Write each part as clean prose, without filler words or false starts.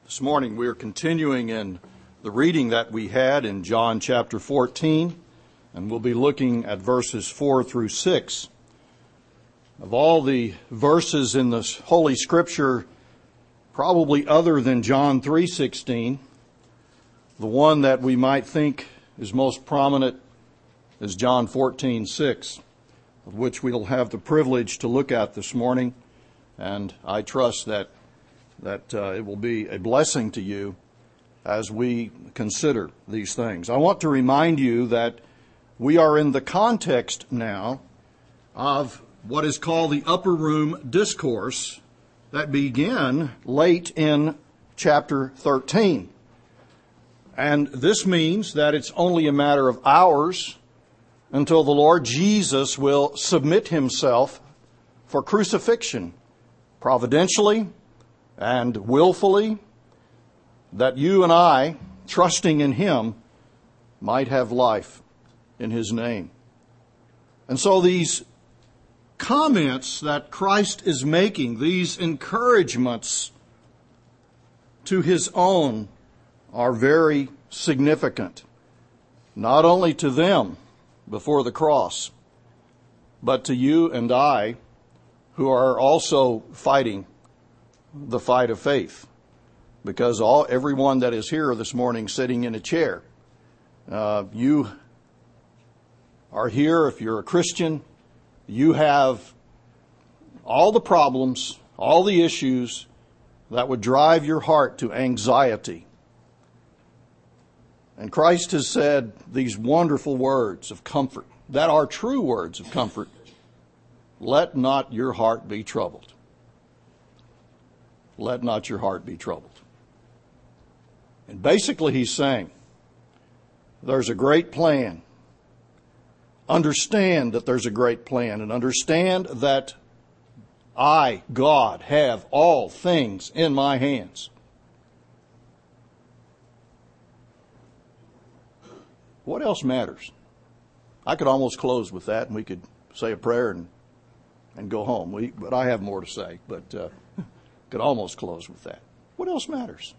This morning we are continuing in the reading that we had in John chapter 14, and we'll be looking at verses 4 through 6. Of all the verses in the Holy Scripture, probably other than John 3:16, the one that we might think is most prominent is John 14:6, of which we'll have the privilege to look at this morning, and I trust that it will be a blessing to you as we consider these things. I want to remind you that we are in the context now of what is called the Upper Room Discourse that began late in chapter 13. And this means that it's only a matter of hours until the Lord Jesus will submit himself for crucifixion, providentially and willfully, that you and I, trusting in him, might have life in his name. And so these comments that Christ is making, these encouragements to his own, are very significant, not only to them before the cross, but to you and I, who are also fighting the fight of faith, because everyone that is here this morning sitting in a chair, you are here. If you're a Christian, you have all the problems, all the issues that would drive your heart to anxiety. And Christ has said these wonderful words of comfort that are true words of comfort. Let not your heart be troubled. Let not your heart be troubled. And basically he's saying, there's a great plan. Understand that there's a great plan, and understand that I, God, have all things in my hands. What else matters? I could almost close with that, and we could say a prayer and go home. But I have more to say, but could almost close with that. What else matters?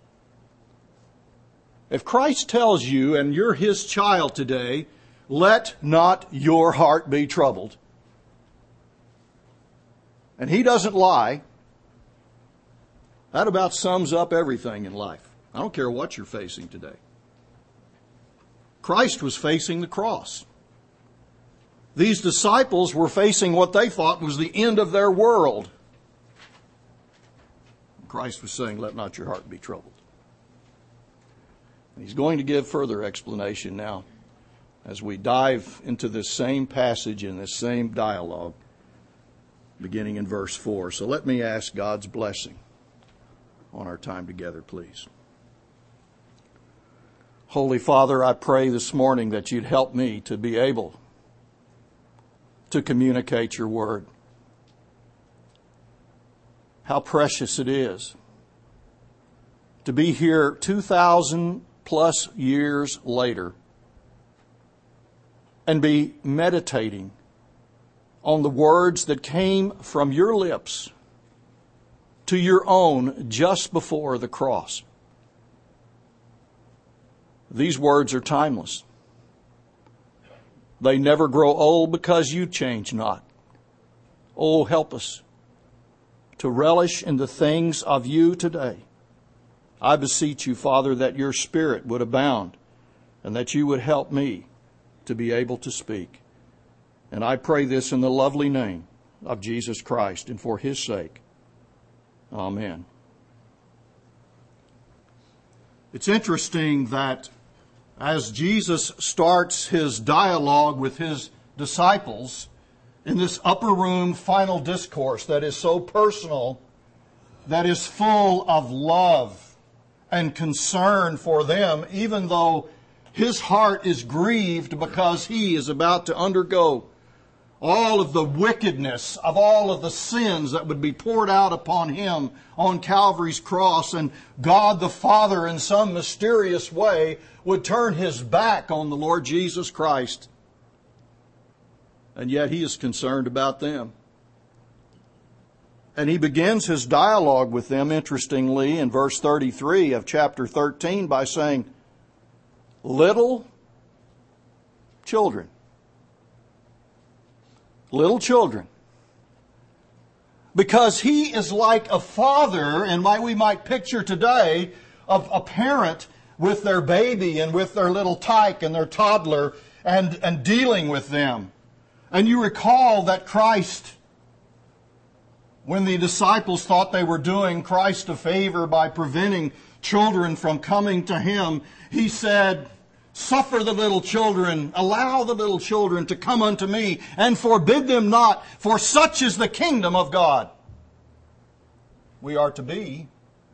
If Christ tells you, and you're his child today, let not your heart be troubled, and he doesn't lie, that about sums up everything in life. I don't care what you're facing today. Christ was facing the cross. These disciples were facing what they thought was the end of their world. Christ was saying, let not your heart be troubled. And he's going to give further explanation now as we dive into this same passage in this same dialogue, beginning in verse 4. So let me ask God's blessing on our time together, please. Holy Father, I pray this morning that you'd help me to be able to communicate your word. How precious it is to be here 2,000 plus years later and be meditating on the words that came from your lips to your own just before the cross. These words are timeless. They never grow old because you change not. Oh, help us to relish in the things of you today. I beseech you, Father, that your Spirit would abound and that you would help me to be able to speak. And I pray this in the lovely name of Jesus Christ and for his sake. Amen. It's interesting that as Jesus starts his dialogue with his disciples in this upper room final discourse that is so personal, that is full of love and concern for them, even though his heart is grieved because he is about to undergo all of the wickedness of all of the sins that would be poured out upon him on Calvary's cross, and God the Father in some mysterious way would turn his back on the Lord Jesus Christ. And yet he is concerned about them. And he begins his dialogue with them, interestingly, in verse 33 of chapter 13 by saying, little children. Little children. Because he is like a father, and we might picture today of a parent with their baby and with their little tyke and their toddler and dealing with them. And you recall that Christ, when the disciples thought they were doing Christ a favor by preventing children from coming to him, he said, suffer the little children, allow the little children to come unto me, and forbid them not, for such is the kingdom of God. We are to be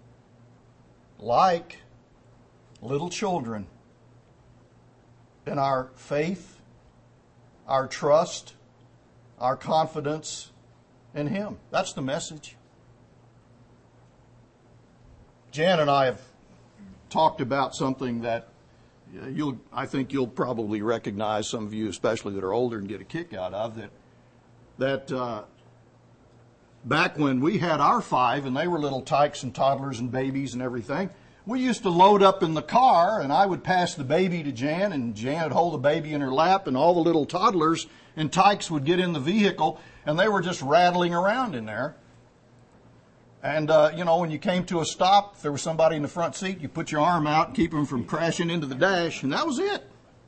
like little children in our faith, our trust, our confidence in him. That's the message. Jan and I have talked about something that I think you'll probably recognize, some of you especially that are older and get a kick out of, that back when we had our 5 and they were little tykes and toddlers and babies and everything, we used to load up in the car and I would pass the baby to Jan and Jan would hold the baby in her lap and all the little toddlers and tykes would get in the vehicle and they were just rattling around in there. And, when you came to a stop, if there was somebody in the front seat, you put your arm out and keep them from crashing into the dash, and that was it.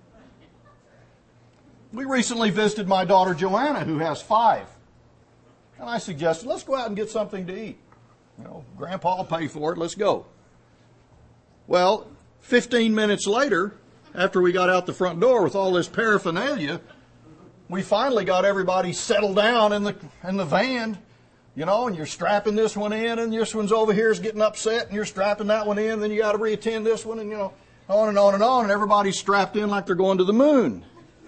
We recently visited my daughter Joanna, who has 5. And I suggested, let's go out and get something to eat. Grandpa will pay for it, let's go. Well, 15 minutes later, after we got out the front door with all this paraphernalia, we finally got everybody settled down in the van. And you're strapping this one in, and this one's over here is getting upset, and you're strapping that one in, then you got to reattend this one, and on and on and on, and everybody's strapped in like they're going to the moon.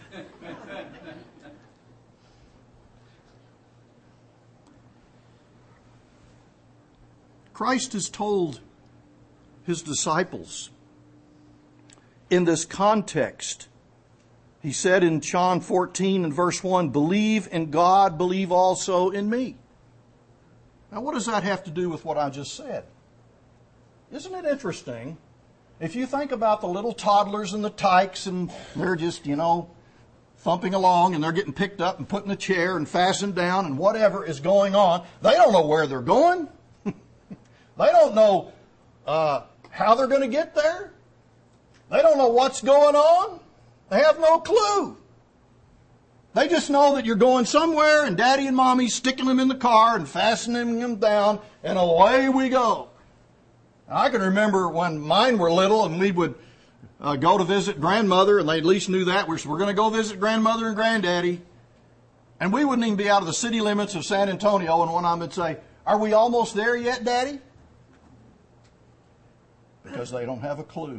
Christ has told his disciples in this context. He said in John 14 and verse 1, believe in God, believe also in me. Now, what does that have to do with what I just said? Isn't it interesting? If you think about the little toddlers and the tykes, and they're just, thumping along, and they're getting picked up and put in a chair and fastened down, and whatever is going on, they don't know where they're going. They don't know how they're going to get there. They don't know what's going on. They have no clue. They just know that you're going somewhere and Daddy and Mommy's sticking them in the car and fastening them down, and away we go. I can remember when mine were little and we would go to visit grandmother, and they at least knew that. We're going to go visit grandmother and granddaddy. And we wouldn't even be out of the city limits of San Antonio, and one of them would say, are we almost there yet, Daddy? Because they don't have a clue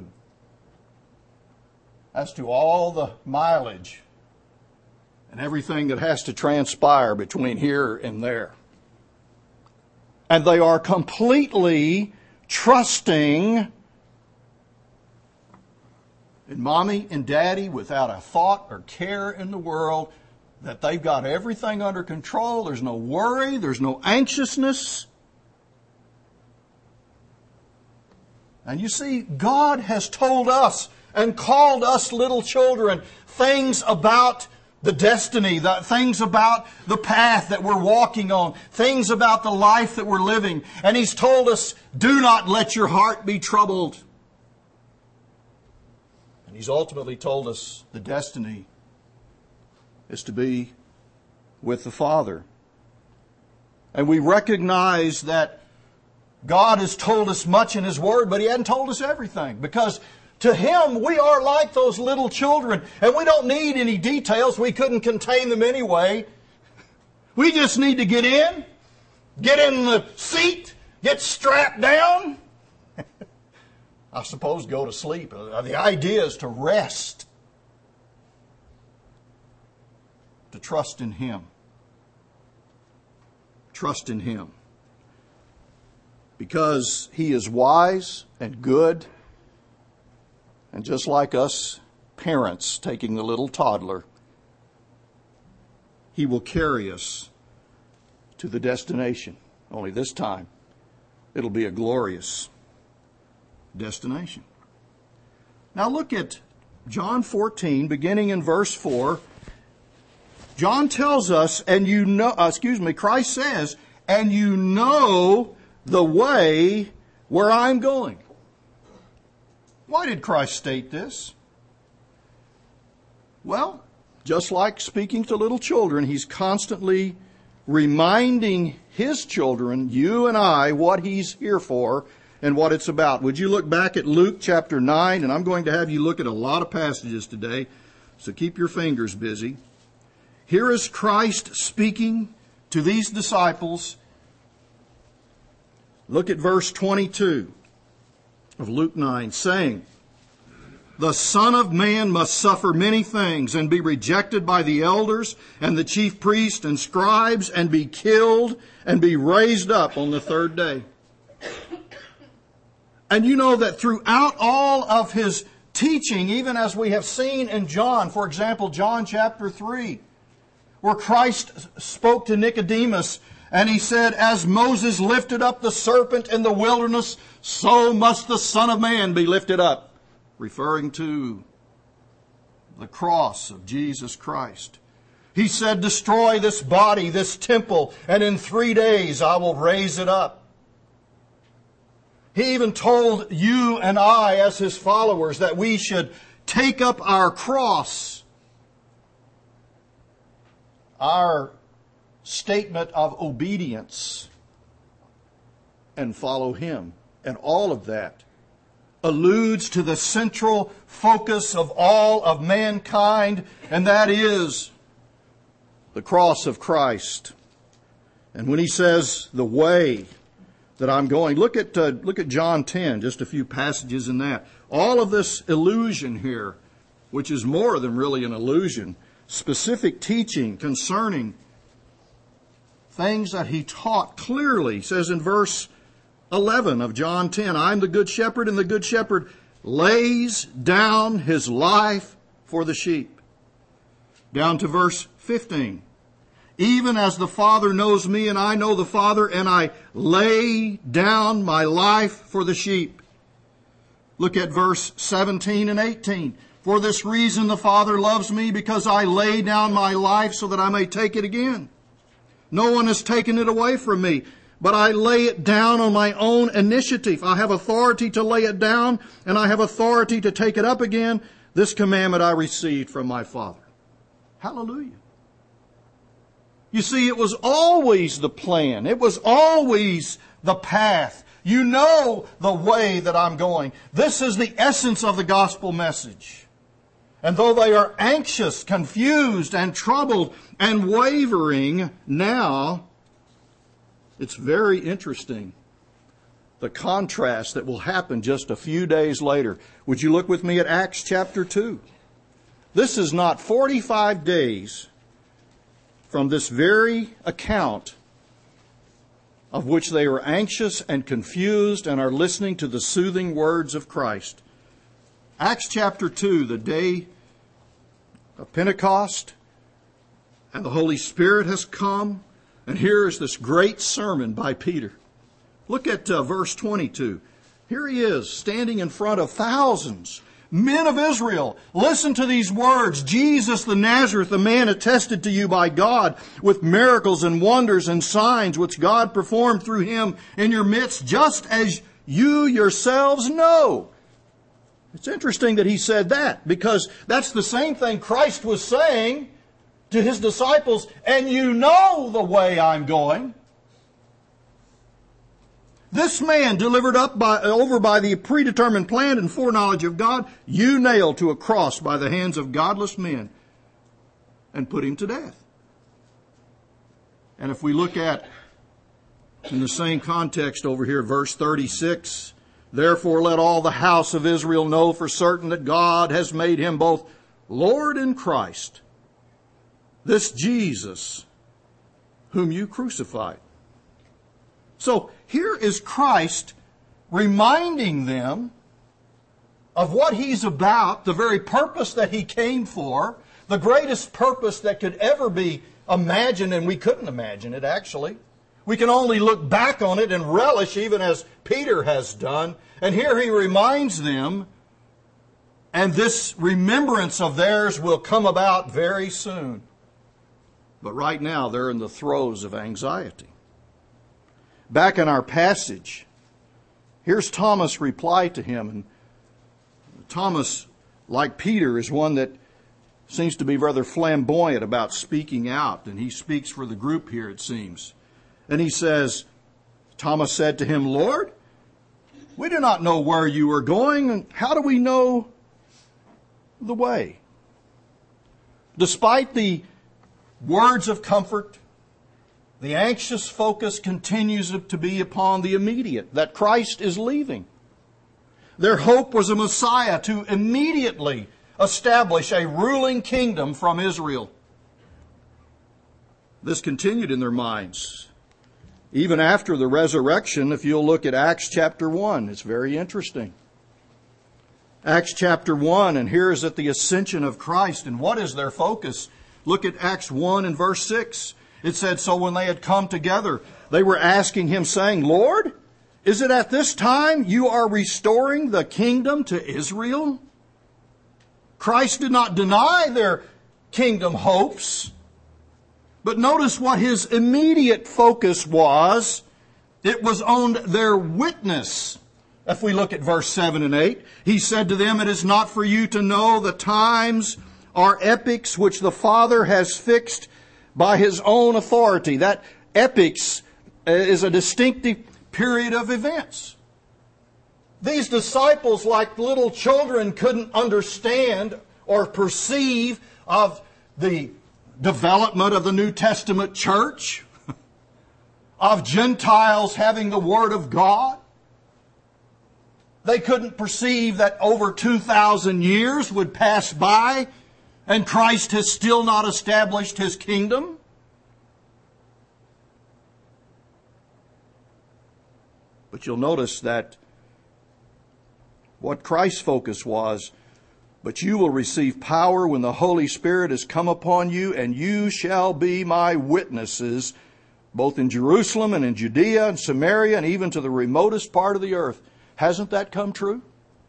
as to all the mileage and everything that has to transpire between here and there. And they are completely trusting in Mommy and Daddy without a thought or care in the world that they've got everything under control. There's no worry. There's no anxiousness. And you see, God has told us and called us little children things about the destiny, things about the path that we're walking on, things about the life that we're living. And He's told us, do not let your heart be troubled. And He's ultimately told us the destiny is to be with the Father. And we recognize that God has told us much in His Word, but He hadn't told us everything. Because to Him, we are like those little children. And we don't need any details. We couldn't contain them anyway. We just need to get in the seat, get strapped down. I suppose go to sleep. The idea is to rest. To trust in Him. Trust in Him. Because He is wise and good. And just like us parents taking the little toddler, He will carry us to the destination. Only this time, it'll be a glorious destination. Now look at John 14, beginning in verse 4. John tells us, Christ says, and you know the way where I'm going. Why did Christ state this? Well, just like speaking to little children, He's constantly reminding His children, you and I, what He's here for and what it's about. Would you look back at Luke chapter 9? And I'm going to have you look at a lot of passages today, so keep your fingers busy. Here is Christ speaking to these disciples. Look at verse 22 of Luke 9, saying, the Son of Man must suffer many things and be rejected by the elders and the chief priests and scribes and be killed and be raised up on the third day. And you know that throughout all of His teaching, even as we have seen in John, for example, John chapter 3, where Christ spoke to Nicodemus and He said, as Moses lifted up the serpent in the wilderness, so must the Son of Man be lifted up. Referring to the cross of Jesus Christ. He said, destroy this body, this temple, and in 3 days I will raise it up. He even told you and I as His followers that we should take up our cross, our statement of obedience, and follow Him. And all of that alludes to the central focus of all of mankind, and that is the cross of Christ. And when He says the way that I'm going, look at John 10, just a few passages in that. All of this illusion here, which is more than really an illusion, specific teaching concerning things that He taught clearly, says in verse 11 of John 10, I'm the good shepherd, and the good shepherd lays down his life for the sheep. Down to verse 15. Even as the Father knows me, and I know the Father, and I lay down my life for the sheep. Look at verse 17 and 18. For this reason the Father loves me, because I lay down my life so that I may take it again. No one has taken it away from me, but I lay it down on my own initiative. I have authority to lay it down, and I have authority to take it up again. This commandment I received from my Father. Hallelujah. You see, it was always the plan. It was always the path. You know the way that I'm going. This is the essence of the gospel message. And though they are anxious, confused, and troubled, and wavering now, it's very interesting, the contrast that will happen just a few days later. Would you look with me at Acts chapter 2? This is not 45 days from this very account of which they are anxious and confused and are listening to the soothing words of Christ. Acts chapter 2, the day of Pentecost, and the Holy Spirit has come. And here is this great sermon by Peter. Look at verse 22. Here he is, standing in front of thousands, men of Israel. Listen to these words. Jesus the Nazareth, a man attested to you by God with miracles and wonders and signs which God performed through Him in your midst, just as you yourselves know. It's interesting that he said that, because that's the same thing Christ was saying to His disciples, and you know the way I'm going. This man delivered over by the predetermined plan and foreknowledge of God, you nailed to a cross by the hands of godless men and put Him to death. And if we look at, in the same context over here, verse 36, therefore let all the house of Israel know for certain that God has made Him both Lord and Christ, this Jesus whom you crucified. So here is Christ reminding them of what He's about, the very purpose that He came for, the greatest purpose that could ever be imagined, and we couldn't imagine it actually. We can only look back on it and relish, even as Peter has done. And here he reminds them, and this remembrance of theirs will come about very soon. But right now, they're in the throes of anxiety. Back in our passage, here's Thomas' reply to him. And Thomas, like Peter, is one that seems to be rather flamboyant about speaking out. And he speaks for the group here, it seems. And he says, Thomas said to him, Lord, we do not know where you are going, and how do we know the way? Despite the words of comfort, the anxious focus continues to be upon the immediate, that Christ is leaving. Their hope was a Messiah to immediately establish a ruling kingdom from Israel. This continued in their minds. Even after the resurrection, if you'll look at Acts chapter 1, it's very interesting. Acts chapter 1, and here is at the ascension of Christ. And what is their focus? Look at Acts 1 and verse 6. It said, so when they had come together, they were asking him, saying, Lord, is it at this time you are restoring the kingdom to Israel? Christ did not deny their kingdom hopes. But notice what his immediate focus was. It was on their witness. If we look at verse 7 and 8, he said to them, it is not for you to know the times or epochs which the Father has fixed by his own authority. That epochs is a distinctive period of events. These disciples, like little children, couldn't understand or perceive of the development of the New Testament church, of Gentiles having the Word of God. They couldn't perceive that over 2,000 years would pass by and Christ has still not established his kingdom. But you'll notice that what Christ's focus was, but you will receive power when the Holy Spirit has come upon you, and you shall be my witnesses, both in Jerusalem and in Judea and Samaria and even to the remotest part of the earth. Hasn't that come true?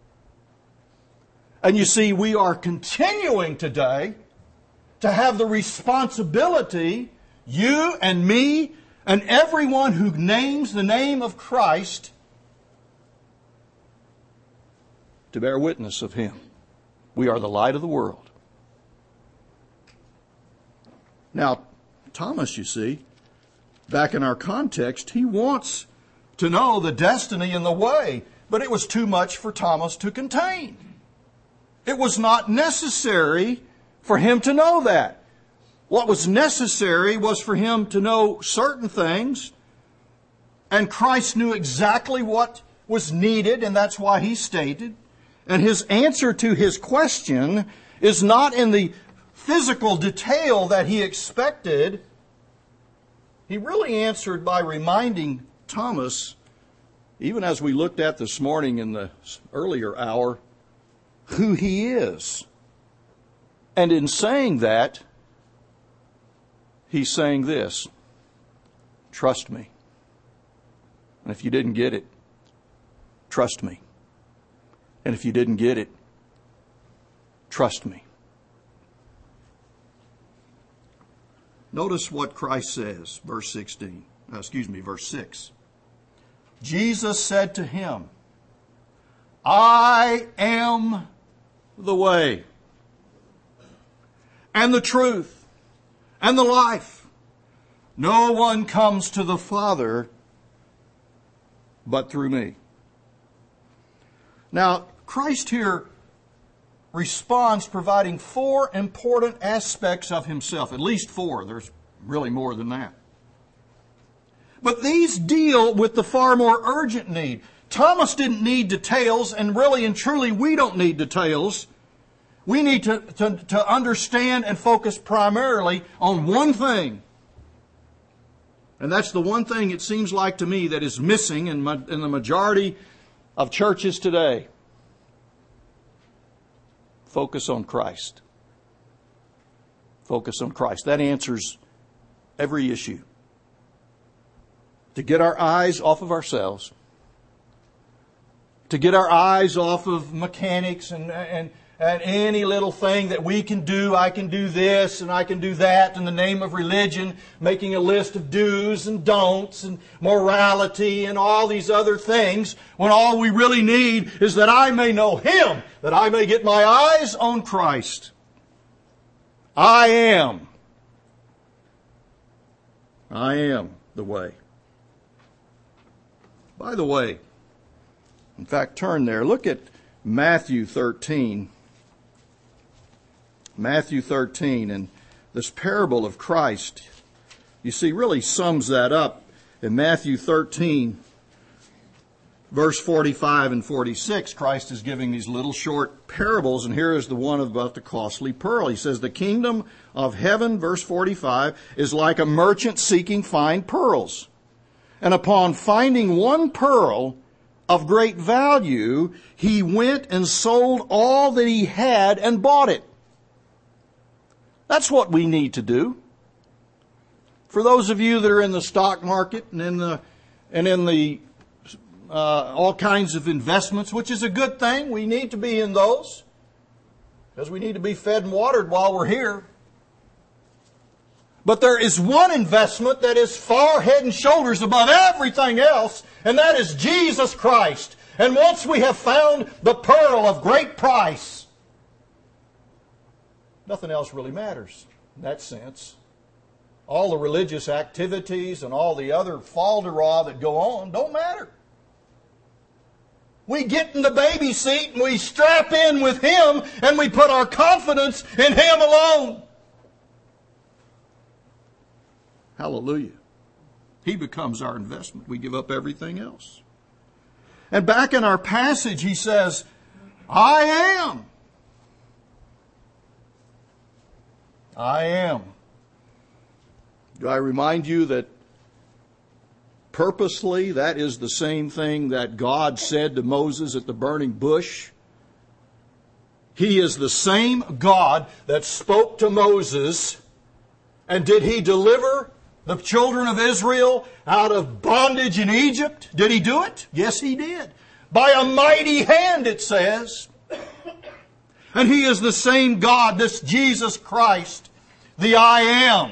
And you see, we are continuing today to have the responsibility, you and me and everyone who names the name of Christ, to bear witness of him. We are the light of the world. Now, Thomas, you see, back in our context, he wants to know the destiny and the way, but it was too much for Thomas to contain. It was not necessary for him to know that. What was necessary was for him to know certain things, and Christ knew exactly what was needed, and that's why he stated. And his answer to his question is not in the physical detail that he expected. He really answered by reminding Thomas, even as we looked at this morning in the earlier hour, who he is. And in saying that, he's saying this: trust me. And if you didn't get it, trust me. And if you didn't get it, trust me. Notice what Christ says, verse 6. Jesus said to him, I am the way and the truth and the life. No one comes to the Father but through me. Now, Christ here responds providing four important aspects of himself. At least four. There's really more than that. But these deal with the far more urgent need. Thomas didn't need details, and really and truly we don't need details. We need to understand and focus primarily on one thing. And that's the one thing, it seems like to me, that is missing in the majority of churches today. Focus on Christ. Focus on Christ. That answers every issue. to get our eyes off of ourselves, to get our eyes off of mechanics and any little thing that we can do. I can do this and I can do that in the name of religion, making a list of do's and don'ts and morality and all these other things, when all we really need is that I may know Him, that I may get my eyes on Christ. I am the way. By the way, in fact, turn there. Look at Matthew 13. Matthew 13, and this parable of Christ, you see, really sums that up in Matthew 13, verse 45 and 46. Christ is giving these little short parables, and here is the one about the costly pearl. He says, the kingdom of heaven, verse 45, is like a merchant seeking fine pearls. And upon finding one pearl of great value, he went and sold all that he had and bought it. That's what we need to do. For those of you that are in the stock market and in the all kinds of investments, which is a good thing, we need to be in those because we need to be fed and watered while we're here. But there is one investment that is far head and shoulders above everything else, and that is Jesus Christ. And once we have found the pearl of great price, nothing else really matters in that sense. All the religious activities and all the other falderah that go on don't matter. We get in the baby seat and we strap in with Him and we put our confidence in Him alone. Hallelujah. He becomes our investment. We give up everything else. And back in our passage, he says, I am. I am. Do I remind you that purposely that is the same thing that God said to Moses at the burning bush? He is the same God that spoke to Moses. And did He deliver the children of Israel out of bondage in Egypt? Did He do it? Yes, He did. By a mighty hand, it says. And He is the same God, this Jesus Christ, the I Am,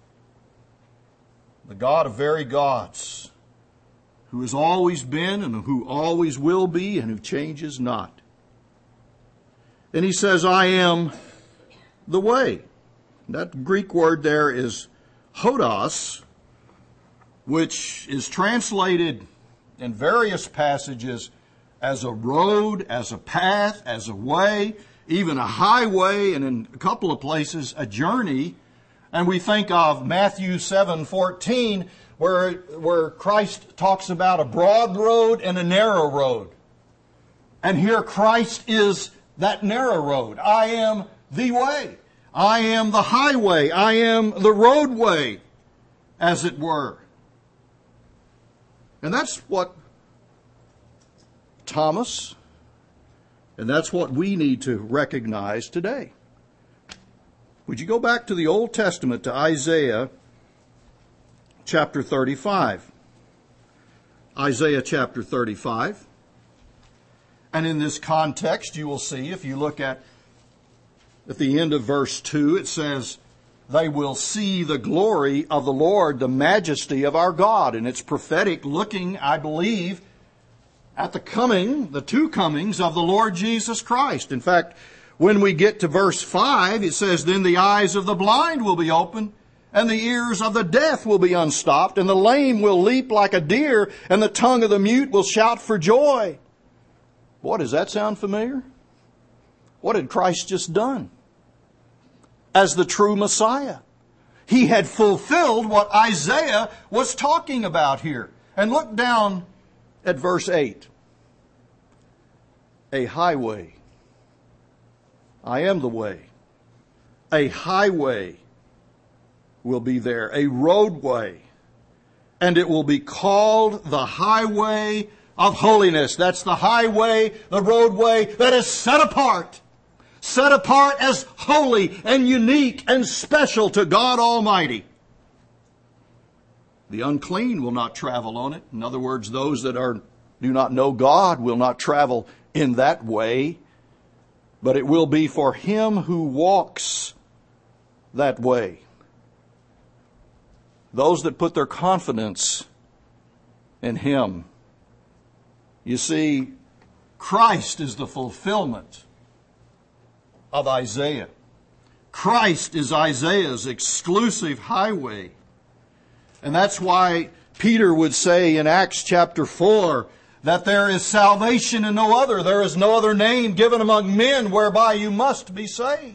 the God of very gods, who has always been and who always will be and who changes not. And He says, I am the way. That Greek word there is hodos, which is translated in various passages as a road, as a path, as a way, even a highway, and in a couple of places, a journey. And we think of Matthew 7:14, where Christ talks about a broad road and a narrow road. And here Christ is that narrow road. I am the way. I am the highway. I am the roadway, as it were. And that's what Thomas, and that's what we need to recognize today. Would you go back to the Old Testament, to Isaiah chapter 35? Isaiah chapter 35. And in this context, you will see, if you look at the end of verse 2, it says, they will see the glory of the Lord, the majesty of our God. And it's prophetic, looking, I believe, at the two comings of the Lord Jesus Christ. In fact, when we get to verse 5, it says, then the eyes of the blind will be opened, and the ears of the deaf will be unstopped, and the lame will leap like a deer, and the tongue of the mute will shout for joy. Boy, does that sound familiar? What had Christ just done? As the true Messiah, He had fulfilled what Isaiah was talking about here. And look down at verse 8. A highway. I am the way. A highway will be there, a roadway. And it will be called the highway of holiness. That's the highway, the roadway that is set apart as holy and unique and special to God Almighty. The unclean will not travel on it. In other words, those that do not know God will not travel in that way, but it will be for him who walks that way. Those that put their confidence in him. You see, Christ is the fulfillment of Isaiah. Christ is Isaiah's exclusive highway. And that's why Peter would say in Acts chapter 4 that there is salvation in no other. There is no other name given among men whereby you must be saved.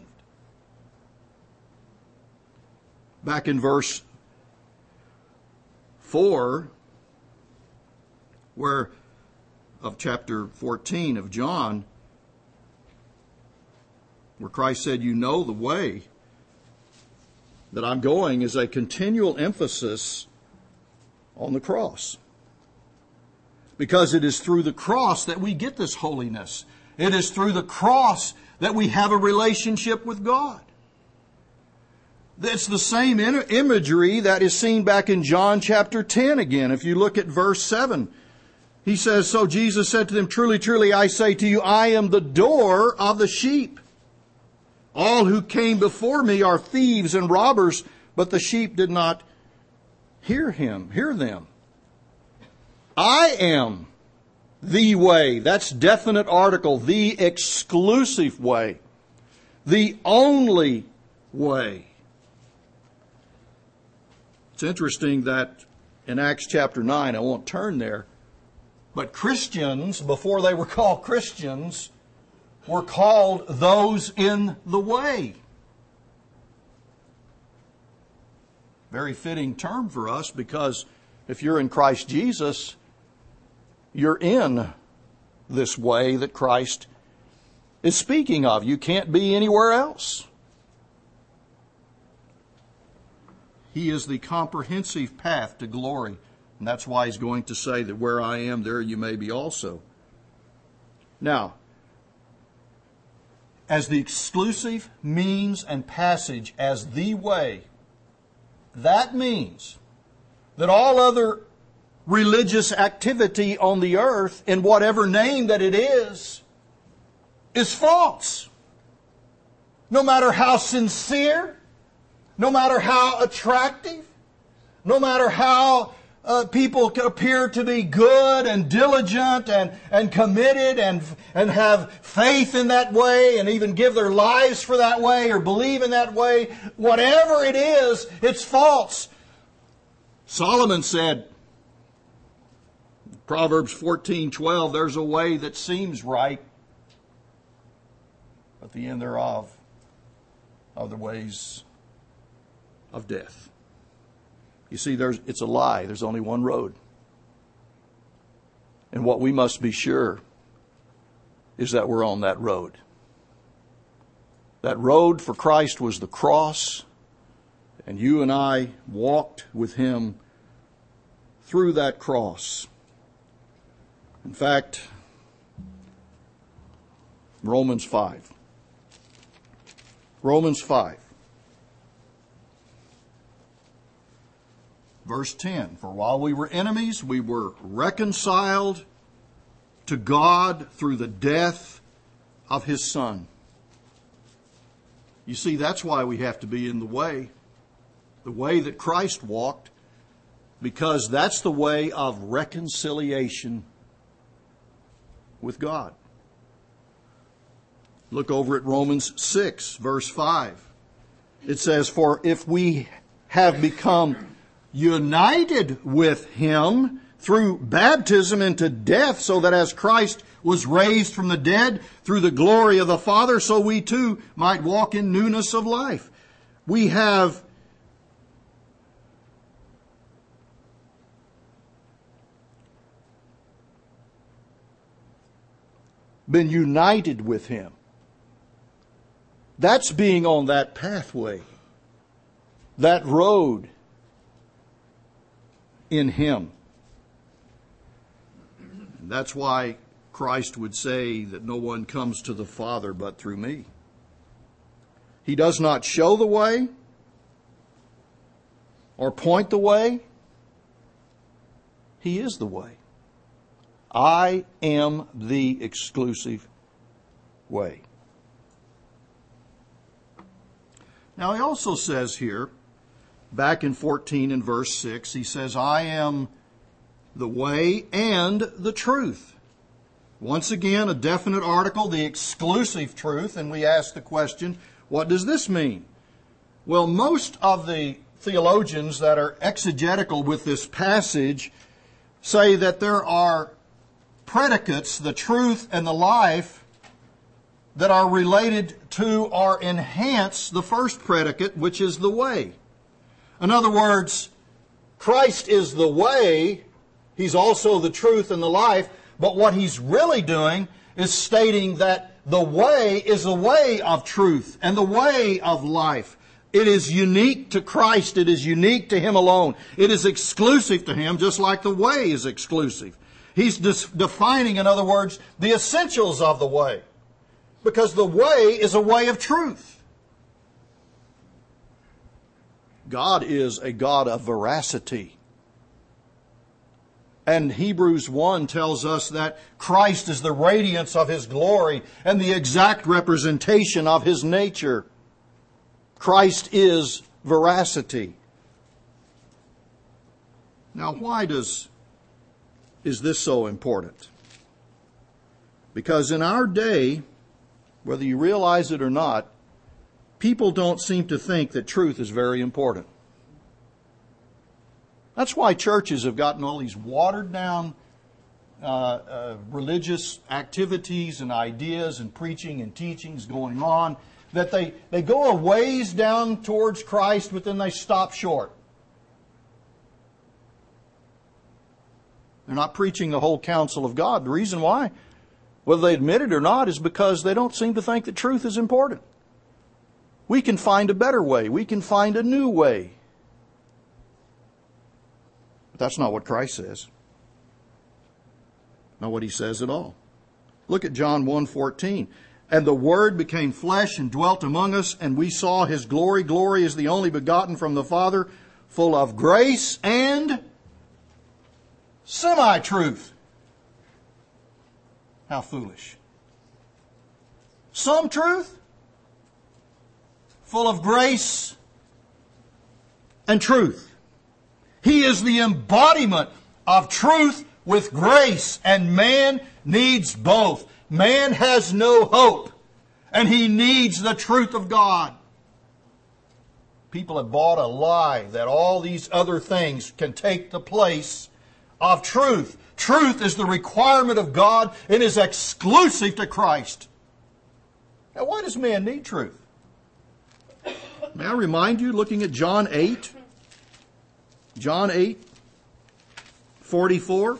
Back in verse 4, of chapter 14 of John, where Christ said, you know the way that I'm going, is a continual emphasis on the cross. Because it is through the cross that we get this holiness. It is through the cross that we have a relationship with God. It's the same imagery that is seen back in John chapter 10 again. If you look at verse 7, he says, so Jesus said to them, truly, truly, I say to you, I am the door of the sheep. All who came before me are thieves and robbers, but the sheep did not hear them. I am the way. That's definite article. The exclusive way. The only way. It's interesting that in Acts chapter 9, I won't turn there, but Christians, before they were called Christians, were called those in the way. Very fitting term for us, because if you're in Christ Jesus, you're in this way that Christ is speaking of. You can't be anywhere else. He is the comprehensive path to glory. And that's why he's going to say that where I am, there you may be also. Now, as the exclusive means and passage, as the way, that means that all other religious activity on the earth, in whatever name that it is false. No matter how sincere, no matter how attractive, no matter how people appear to be good and diligent and committed and have faith in that way and even give their lives for that way or believe in that way, whatever it is, it's false. Solomon said, Proverbs 14:12, there's a way that seems right, but the end thereof are the ways of death. You see, it's a lie. There's only one road. And what we must be sure is that we're on that road. That road for Christ was the cross, and you and I walked with Him through that cross. In fact, Romans 5. Romans 5. Verse 10, for while we were enemies, we were reconciled to God through the death of His Son. You see, that's why we have to be in the way that Christ walked, because that's the way of reconciliation with God. Look over at Romans 6, verse 5. It says, for if we have become united with Him through baptism into death, so that as Christ was raised from the dead through the glory of the Father, so we too might walk in newness of life. We have been united with Him. That's being on that pathway, that road in Him. And that's why Christ would say that no one comes to the Father but through me. He does not show the way or point the way, He is the way. I am the exclusive way. Now he also says here, back in 14 and verse 6, he says, I am the way and the truth. Once again, a definite article, the exclusive truth, and we ask the question, what does this mean? Well, most of the theologians that are exegetical with this passage say that there are predicates, the truth and the life, that are related to or enhance the first predicate, which is the way. In other words, Christ is the way, He's also the truth and the life, but what He's really doing is stating that the way is the way of truth and the way of life. It is unique to Christ. It is unique to Him alone. It is exclusive to Him, just like the way is exclusive. He's defining, in other words, the essentials of the way. Because the way is a way of truth. God is a God of veracity. And Hebrews 1 tells us that Christ is the radiance of His glory and the exact representation of His nature. Christ is veracity. Now, why is this so important? Because in our day, whether you realize it or not, people don't seem to think that truth is very important. That's why churches have gotten all these watered down religious activities and ideas and preaching and teachings going on, that they go a ways down towards Christ, but then they stop short. They're not preaching the whole counsel of God. The reason why, whether they admit it or not, is because they don't seem to think that truth is important. We can find a better way. We can find a new way. But that's not what Christ says. Not what He says at all. Look at John 1:14. And the Word became flesh and dwelt among us, and we saw His glory. Glory is the only begotten from the Father, full of grace and semi-truth. How foolish. Some truth, full of grace and truth. He is the embodiment of truth with grace, and man needs both. Man has no hope, and he needs the truth of God. People have bought a lie that all these other things can take the place of truth. Truth is the requirement of God and is exclusive to Christ. Now, why does man need truth? May I remind you, looking at John 8, John 8:44.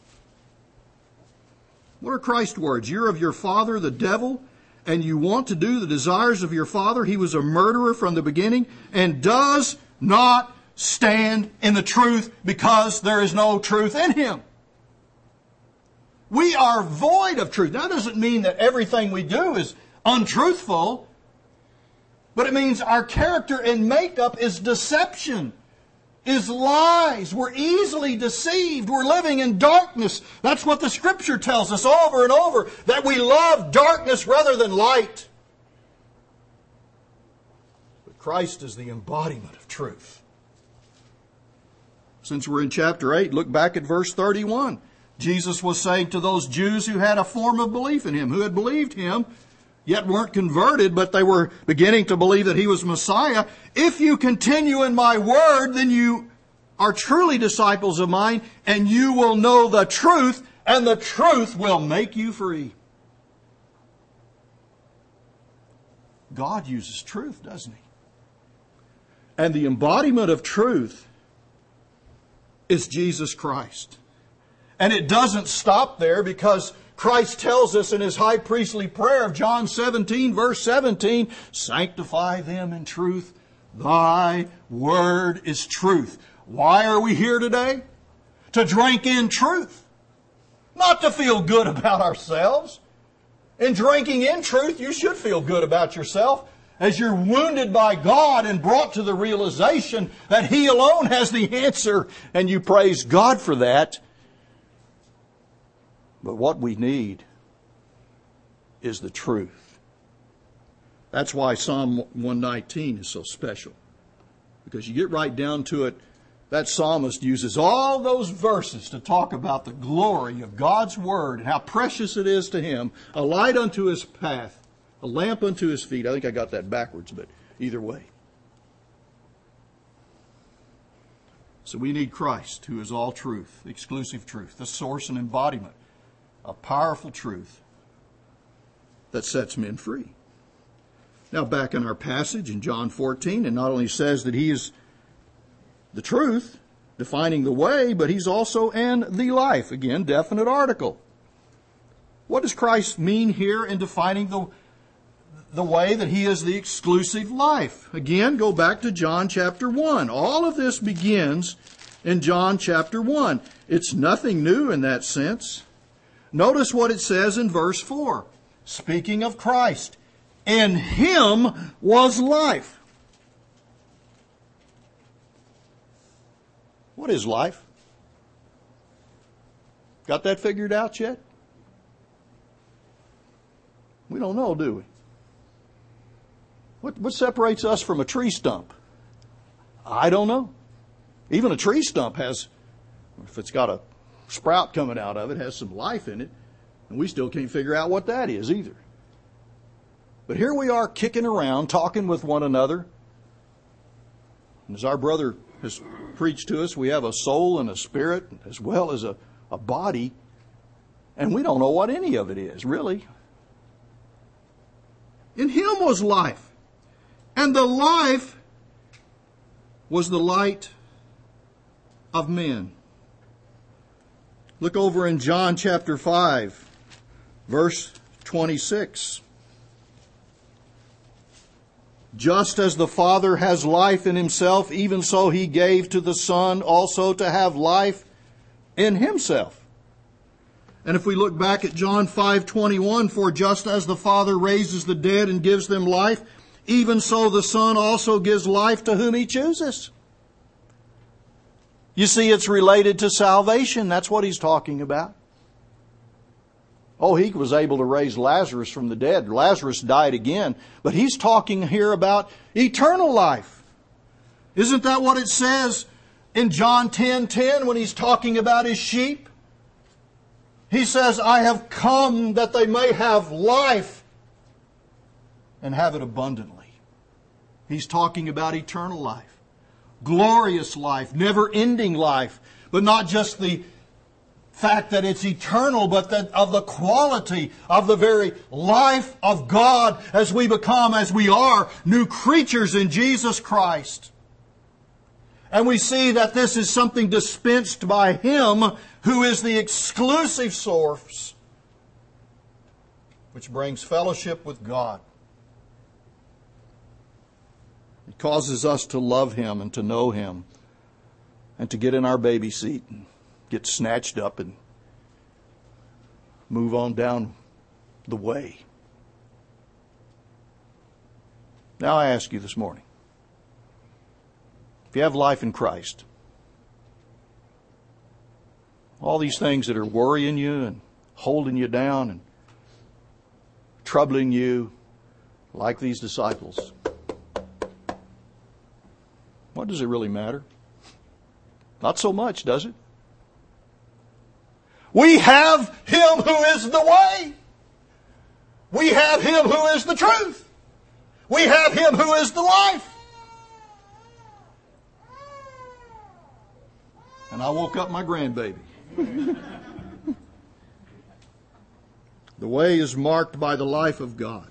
What are Christ's words? You're of your father, the devil, and you want to do the desires of your father. He was a murderer from the beginning and does not stand in the truth because there is no truth in him. We are void of truth. That doesn't mean that everything we do is untruthful, but it means our character and makeup is deception, is lies. We're easily deceived. We're living in darkness. That's what the Scripture tells us over and over, that we love darkness rather than light. But Christ is the embodiment of truth. Since we're in chapter 8, look back at verse 31. Jesus was saying to those Jews who had a form of belief in Him, who had believed Him, yet weren't converted, but they were beginning to believe that He was Messiah. If you continue in my word, then you are truly disciples of mine, and you will know the truth, and the truth will make you free. God uses truth, doesn't He? And the embodiment of truth is Jesus Christ. And it doesn't stop there, because Christ tells us in His high priestly prayer of John 17, verse 17, sanctify them in truth. Thy word is truth. Why are we here today? To drink in truth. Not to feel good about ourselves. In drinking in truth, you should feel good about yourself as you're wounded by God and brought to the realization that He alone has the answer, and you praise God for that. But what we need is the truth. That's why Psalm 119 is so special. Because you get right down to it, that psalmist uses all those verses to talk about the glory of God's Word and how precious it is to him, a light unto his path, a lamp unto his feet. I think I got that backwards, but either way. So we need Christ, who is all truth, exclusive truth, the source and embodiment of powerful truth that sets men free. Now back in our passage in John 14, and not only says that he is the truth, defining the way, but he's also and the life. Again, definite article. What does Christ mean here in defining the way that he is the exclusive life? Again, go back to John chapter 1. All of this begins in John chapter 1. It's nothing new in that sense. Notice what it says in verse 4. Speaking of Christ, in him was life. What is life? Got that figured out yet? We don't know, do we? What separates us from a tree stump? I don't know. Even a tree stump has, if it's got a sprout coming out of it, has some life in it, and we still can't figure out what that is either. But here we are kicking around, talking with one another. And as our brother has preached to us, we have a soul and a spirit as well as a body, and we don't know what any of it is, really. In him was life, and the life was the light of men. Look over in John chapter 5, verse 26. Just as the Father has life in himself, even so he gave to the Son also to have life in himself. And if we look back at John 5:21, for just as the Father raises the dead and gives them life, even so the Son also gives life to whom he chooses. You see, it's related to salvation. That's what he's talking about. Oh, he was able to raise Lazarus from the dead. Lazarus died again. But he's talking here about eternal life. Isn't that what it says in John 10:10 when he's talking about his sheep? He says, I have come that they may have life and have it abundantly. He's talking about eternal life, glorious life, never-ending life, but not just the fact that it's eternal, but that of the quality of the very life of God as we become, as we are, new creatures in Jesus Christ. And we see that this is something dispensed by Him who is the exclusive source, which brings fellowship with God. It causes us to love Him and to know Him and to get in our baby seat and get snatched up and move on down the way. Now I ask you this morning, if you have life in Christ, all these things that are worrying you and holding you down and troubling you, like these disciples, what does it really matter? Not so much, does it? We have Him who is the way. We have Him who is the truth. We have Him who is the life. And I woke up my grandbaby. The way is marked by the life of God.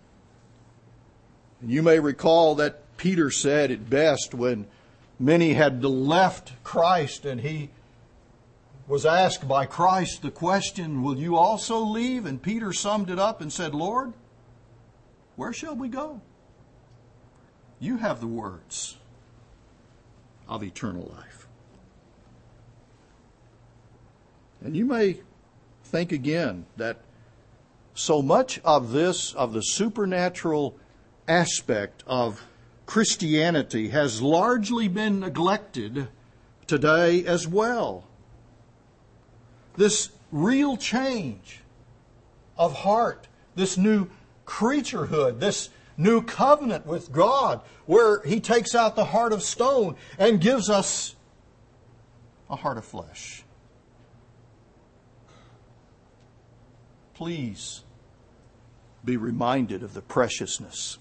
And you may recall that Peter said it best when many had left Christ and he was asked by Christ the question, will you also leave? And Peter summed it up and said, Lord, where shall we go? You have the words of eternal life. And you may think again that so much of this, of the supernatural aspect of Christianity, has largely been neglected today as well. This real change of heart, this new creaturehood, this new covenant with God, where He takes out the heart of stone and gives us a heart of flesh. Please be reminded of the preciousness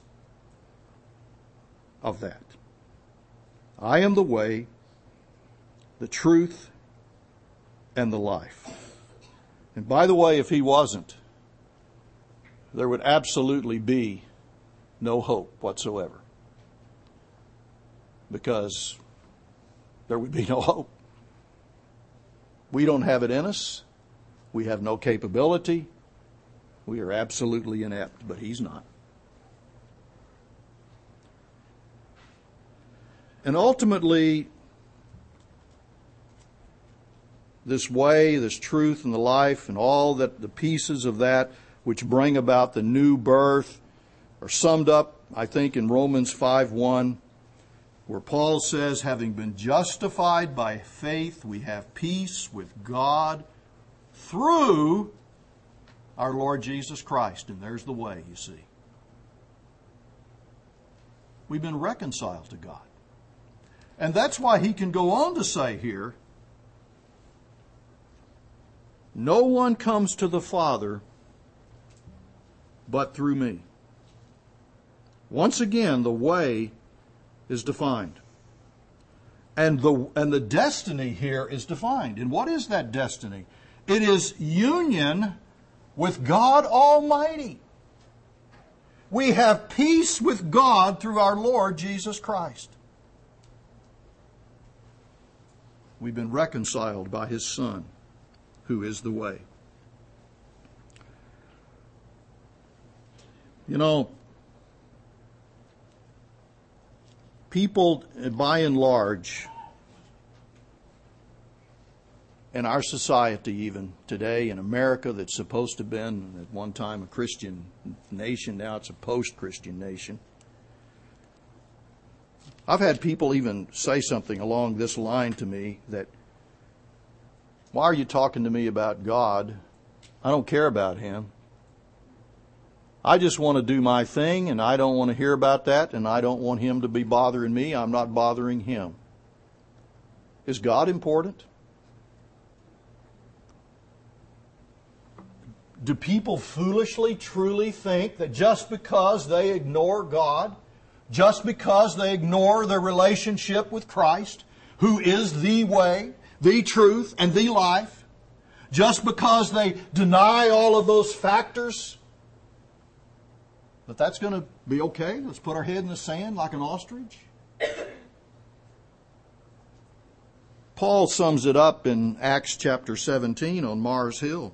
of that. I am the way, the truth, and the life. And by the way, if He wasn't, there would absolutely be no hope whatsoever. Because there would be no hope. We don't have it in us. We have no capability. We are absolutely inept, but He's not. And ultimately, this way, this truth and the life and all that the pieces of that which bring about the new birth are summed up, I think, in Romans 5:1, where Paul says, having been justified by faith, we have peace with God through our Lord Jesus Christ. And there's the way, you see. We've been reconciled to God. And that's why he can go on to say here, no one comes to the Father but through me. Once again, the way is defined. And the destiny here is defined. And what is that destiny? It is union with God Almighty. We have peace with God through our Lord Jesus Christ. We've been reconciled by His Son, who is the way. You know, people, by and large, in our society even today, in America that's supposed to have been at one time a Christian nation, now it's a post-Christian nation. I've had people even say something along this line to me that, why are you talking to me about God? I don't care about Him. I just want to do my thing, and I don't want to hear about that, and I don't want Him to be bothering me. I'm not bothering Him. Is God important? Do people foolishly, truly think that just because they ignore God, just because they ignore their relationship with Christ, who is the way, the truth, and the life, just because they deny all of those factors, that's going to be okay? Let's put our head in the sand like an ostrich? Paul sums it up in Acts chapter 17 on Mars Hill,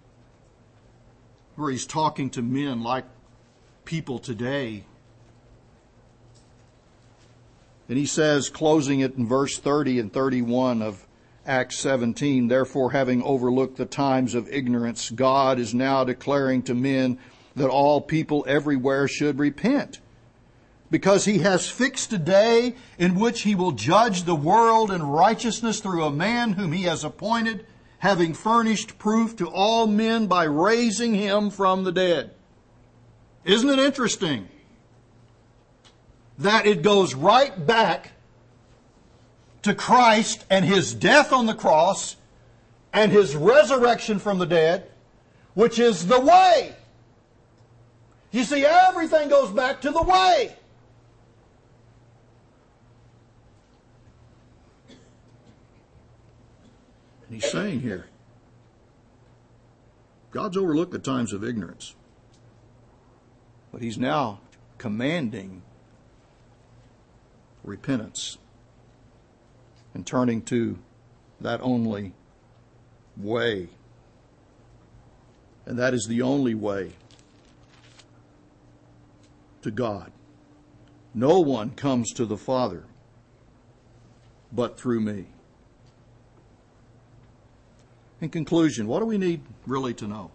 where he's talking to men like people today. And he says, closing it in verse 30 and 31 of Acts 17, therefore, having overlooked the times of ignorance, God is now declaring to men that all people everywhere should repent, because He has fixed a day in which He will judge the world in righteousness through a man whom He has appointed, having furnished proof to all men by raising Him from the dead. Isn't it interesting that it goes right back to Christ and His death on the cross and His resurrection from the dead, which is the way. You see, everything goes back to the way. And he's saying here, God's overlooked the times of ignorance, but He's now commanding repentance and turning to that only way. And that is the only way to God. No one comes to the Father but through me. In conclusion, what do we need really to know?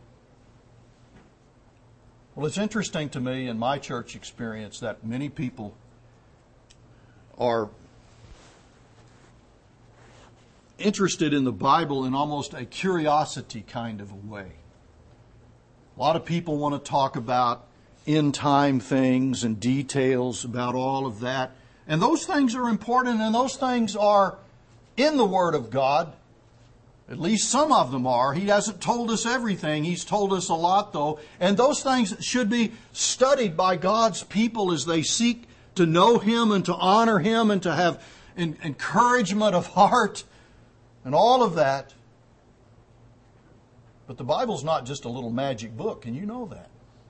Well, it's interesting to me in my church experience that many people are interested in the Bible in almost a curiosity kind of a way. A lot of people want to talk about end-time things and details about all of that. And those things are important, and those things are in the Word of God. At least some of them are. He hasn't told us everything. He's told us a lot, though. And those things should be studied by God's people as they seek to know Him and to honor Him and to have encouragement of heart and all of that. But the Bible's not just a little magic book, and you know that.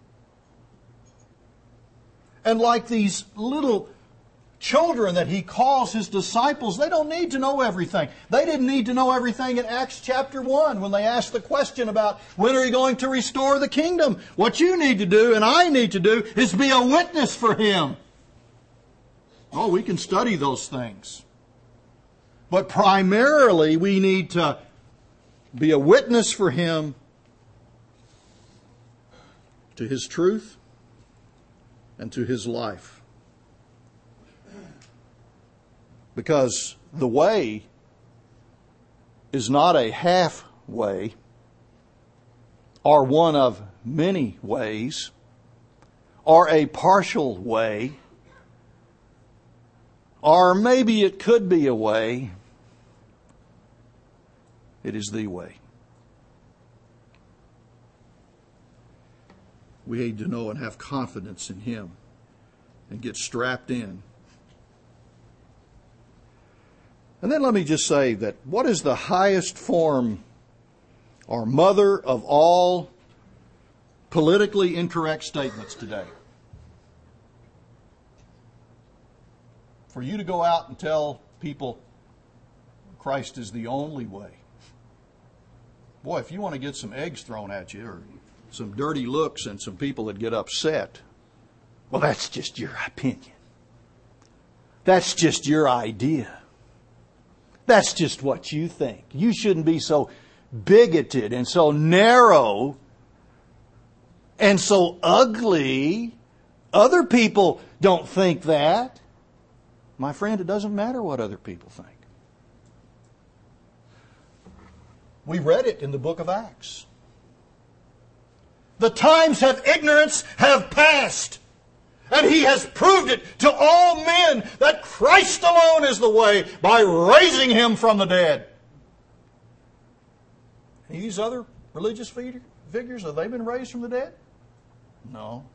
And like these little children that He calls His disciples, they don't need to know everything. They didn't need to know everything in Acts chapter 1 when they asked the question about when are you going to restore the kingdom. What you need to do and I need to do is be a witness for Him. Oh, we can study those things. But primarily we need to be a witness for Him to His truth and to His life. Because the way is not a half way or one of many ways or a partial way or maybe it could be a way. It is the way. We need to know and have confidence in Him and get strapped in. And then let me just say that what is the highest form or mother of all politically incorrect statements today? For you to go out and tell people Christ is the only way. Boy, if you want to get some eggs thrown at you or some dirty looks and some people that get upset, well, that's just your opinion. That's just your idea. That's just what you think. You shouldn't be so bigoted and so narrow and so ugly. Other people don't think that. My friend, it doesn't matter what other people think. We read it in the book of Acts. The times of ignorance have passed. And He has proved it to all men that Christ alone is the way by raising Him from the dead. These other religious figures, have they been raised from the dead? No.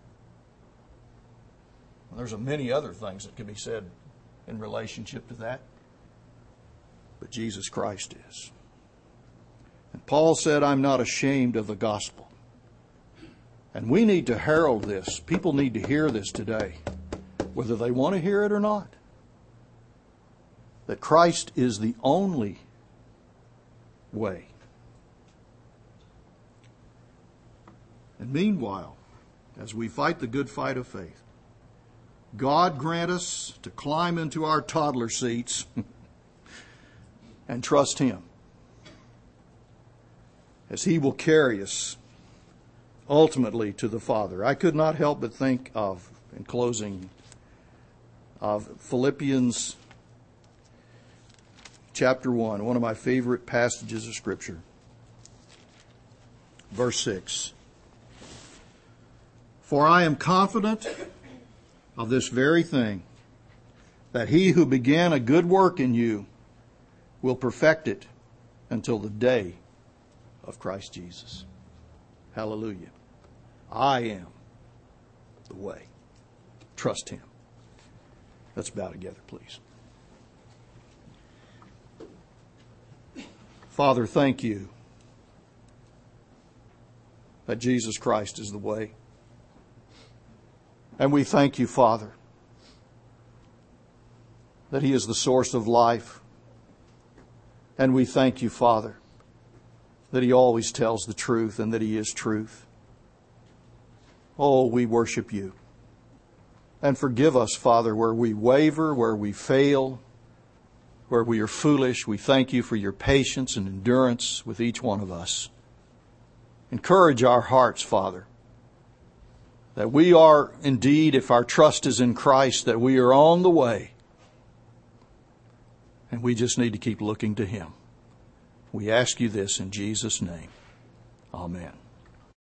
Well, there's many other things that could be said in relationship to that. But Jesus Christ is. And Paul said, I'm not ashamed of the gospel. And we need to herald this. People need to hear this today, whether they want to hear it or not. That Christ is the only way. And meanwhile, as we fight the good fight of faith, God grant us to climb into our toddler seats and trust Him, as He will carry us ultimately to the Father. I could not help but think of, in closing, of Philippians chapter 1, one of my favorite passages of Scripture. Verse 6. For I am confident of this very thing, that He who began a good work in you will perfect it until the day of Christ Jesus. Hallelujah. I am the way. Trust Him. Let's bow together, please. Father, thank You that Jesus Christ is the way. And we thank You, Father, that He is the source of life. And we thank You, Father, that He always tells the truth and that He is truth. Oh, we worship You. And forgive us, Father, where we waver, where we fail, where we are foolish. We thank You for Your patience and endurance with each one of us. Encourage our hearts, Father, that we are indeed, if our trust is in Christ, that we are on the way. And we just need to keep looking to Him. We ask you this in Jesus' name. Amen.